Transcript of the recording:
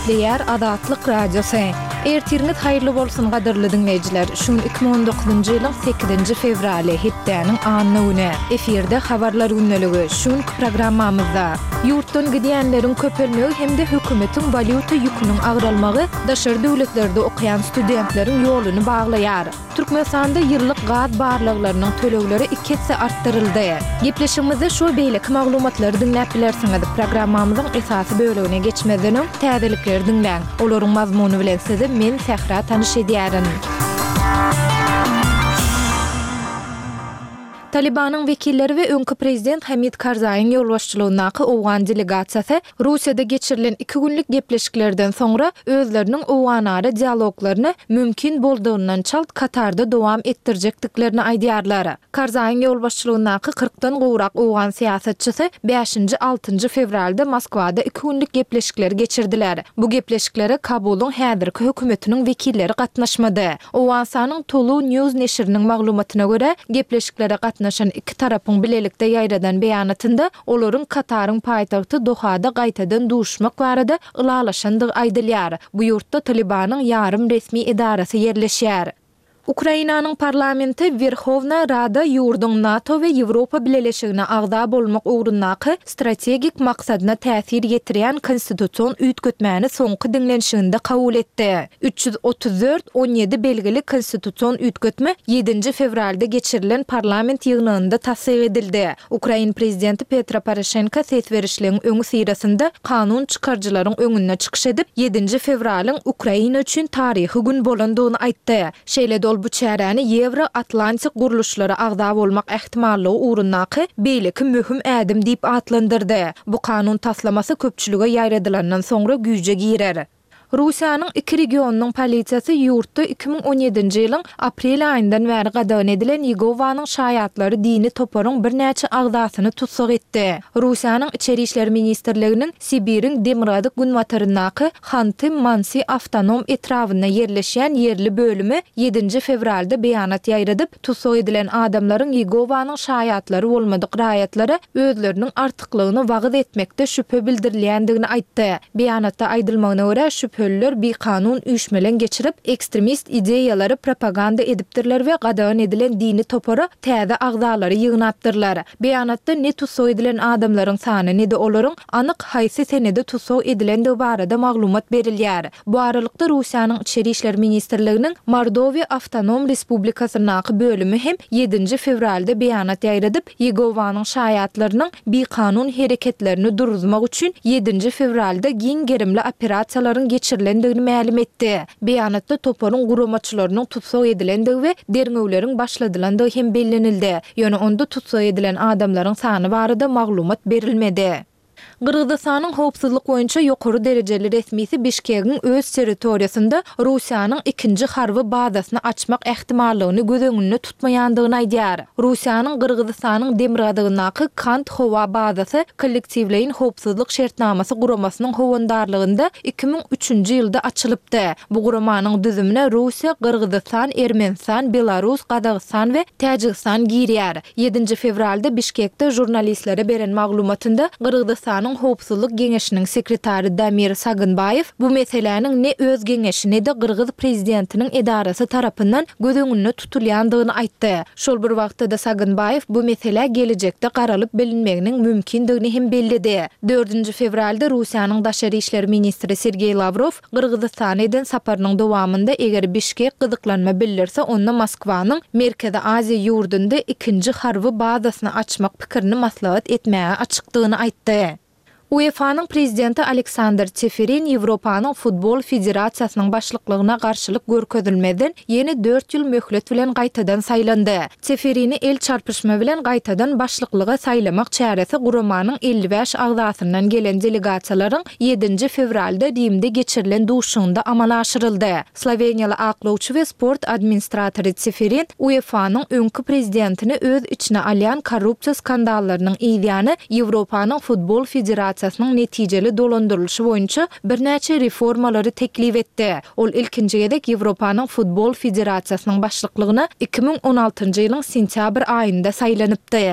Gepleyer Adatlyk Radiosu. Ertiriniz hayırlı bolsun gadyrly dinleyijiler. Şun 2019-njy ýylyň 8-nji fevraly hepdeniň anyny güni. Eferde habarlar günneligi. Şun programmamyzda ýurtdan gidýänleriň köpelmegi hemde hökümetiň valyuta ýüküniň agralmagy daşary döwletlerde okuyan studentleriň ýoluny baglaýar. Türkmenistanda ýyllyk gaz barlyklarynyň tölegleri 2 hisse artdyryldy. Gepleşigimizde şu beýleki maglumatlary dinläp bilersiňiz. Programmamyzyň esasy bölegine geçmeden täzelikleri dinläň. Olaryň mazmuny bilen sizi men Sehra tanyş edýärin. Talibanyň wekilleri we öňkü prezident Hamid Karzaýyň ýolbaşçylygyndaky Owgan delegasiýasy Russiýada geçirilen 2 günlük gepleşiklerden soňra özleriniň Owganary dialoglaryny mümkin boldugyny çalt Katarda dowam etdirjekdiklerini aýdýarlar. Karzaýyň ýolbaşçylygyndaky 40-dan gowrak Owgan siýasatçysy 5-6 fevralda Moskwada 2 günlük gepleşikler geçirdiler. Bu gepleşiklere Kabulyň häzirki hökümetiniň wekilleri gatnaşmady. Owgan Tolu News neşriniň maglumatyna görä gepleşiklere naşan iki tarapyň bilelikde ýaýradan beýanatynda olaryň Kataryň paýtagty Dohada gaýtadan duşmak barada ılalaşandygy aýdylýar. Bu ýurtda Talibanyň ýarym resmi edarasy ýerleşýär. Ukrainanyň parlamenti Verhovna Rada ýurdun NATO we Ýewropa bileşigine agda bolmak ugrundaky strategik maksadyna täsir ýetirýän konstitusiýon üýtgetmäni soňky dinlenişinde kabul etdi. 334-17 belgili konstitusiýon üýtgetme 7 fevralda geçirilen parlament ýygnynda tassyk edildi. Ukraina prezidenti Petro Poroshenko sesverişligiň öňü sirasynda kanun çykarjylaryň öňüne çykyş edip 7 fevralyň Ukraina üçin taryhy gün bolandygyny aýtdy. Şeýle bu çäräni Ýewro-Atlantik guruluşlara agda bolmak ähtimallygy ugrundaky beýleki möhüm ädim diýip atlandyrdy. Bu kanun taslamasy köpçülige ýaýradylandan soňra güýje girer. Russiýanyň 2 regionynyň polisiýasy ýurtda 2017-nji ýylyň aprel aýyndan bäri gadagyn edilen Ýegowanyň şaýatlary dini toparyň bir näçe agdasyny tutsak etdi. Russiýanyň Içeri işler ministrliginiň Sibiriň Demirady günwataryndaky Xanty-Mansy awtonom etrawyna ýerleşýän ýerli bölümi 7 fevralda beýanat ýaýradyp tutsak edilen adamlaryň Ýegowanyň şaýatlary bolmadyk raýatlara özleriniň artyklygyny wagyt etmekde şüphe bildirilýändigini aýtdy. Beýanatda aýdylmagyna görä şüpheliler bir kanun üýşmelen geçirip ekstremist ideýalary propaganda edipdirler we gadagyn edilen dini topara täze agdalary ýygnapdyrlar. Beýanatda ne tutsak edilen adamlaryň sany ne de olaryň anyk haýsy senede tutsak edilen barada maglumat berilýär. Bu aralykda Russiýanyň Içeri işler ministrliginiň Mordowiýa Awtonom Respublikasynyň bölümi hem 7 fevralda beýanat ýaýradyp Ýegowanyň şaýatlarynyň bir kanun hereketlerini duruzmak üçin 7 fevralda giň gerimli operasiýalaryň geçirilendigini ma'lum etdi. Beýanatda toparyň guramaçylarynyň tutsak edilendigi we derňewleriň başladylandygy hem bellenildi. Ýöne onda tutsak edilen adamlaryň sany barada maglumat berilmedi. Gırgızstanyň howpsuzlyk boýunça ýokary derejeli resmisi Bişkegiň öz territoriýasynda Russiýanyň 2-nji harby bazasyny açmak ähtimallygyny göz öňünde tutmaýandygyny aýdýar. Russiýanyň Gırgızstanyň Demiradygyndaky Kant howa bazasy kollektiwleýin howpsuzlyk şertnamasy guramasynyň howandarlygynda 2003-nji ýylda açylypdy. Bu guramanyň düzümine Russiýa, Gırgızstan, Ermenistan, Belarus, Gazagystan we Täjikistan girýär. 7 fevralda Bişkekde jurnalistlere beren maglumatynda Gırgızstanyň Howpsuzlyk Geňeşiniň sekretary Damir Sagynbaýew bu meseleniň ne öz geňeşi ne de Gırgız prezidentiniň edarasy tarapyndan göz öňünde tutulýandygyny aýtdy. Şol bir wagtda da Sagynbaýew bu mesele gelecekde garalyp bilinmeginiň mümkindigini hem bellidi. 4 fevralda Russiýanyň Daşary işler ministri Sergey Lavrov Gırgızstana eden saparynyň dowamında eger Bişkek gyzyklanma bildirse onda Moskwanyň Merkezi Aziýa ýurdunda 2-nji harby bazasyny açmak pikirini maslahat etmäge açykdygyny aýtdy. UEFA'nın prezidenti Aleksandr Çeferin Ýewropanyň futbol federasiýasynyň başlyklygyna garşylyk görkezilmeden ýeni 4 ýyl möhlet bilen gaýtadan saýlandy. Çeferini el çarpyşma bilen gaýtadan başlyklyga saýlamak çäresi guramanyň 55 agdasyndan gelen delegasiýalaryň 7 fevralda Rimde geçirilen duşunda amala aşyryldy. Sloveniýaly aklawçy we sport administratory Çeferin UEFA'nyň öňkü prezidentini öz içine alýan korrupsiýa skandallarynyň ýygyny Ýewropanyň futbol federasiýasynyň netijeli dolandyrylşy boýunça bir näçe reformalary teklip etdi. Ol ilkinji gedek Ýewropanyň futbol federasiýasynyň başlyklygyna 2016-njy ýylyň sentýabr aýynda saýlanypdy.